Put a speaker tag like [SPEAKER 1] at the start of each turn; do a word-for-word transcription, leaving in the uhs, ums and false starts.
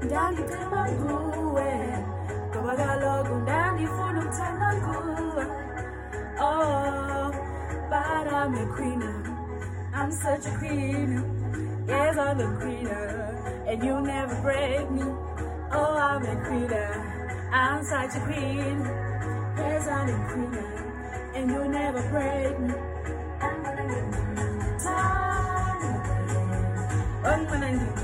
[SPEAKER 1] Undani tamangue, Kabagalo Gundani Funum Tamangue. Oh, but I'm a queen. I'm such a queen. Yes, I'm a queen. And you'll never break me. Oh, I'm a queen. I'm such a queen. Yes, I'm a queen. And you'll never break me. I'm gonna give you time. I'm gonna give you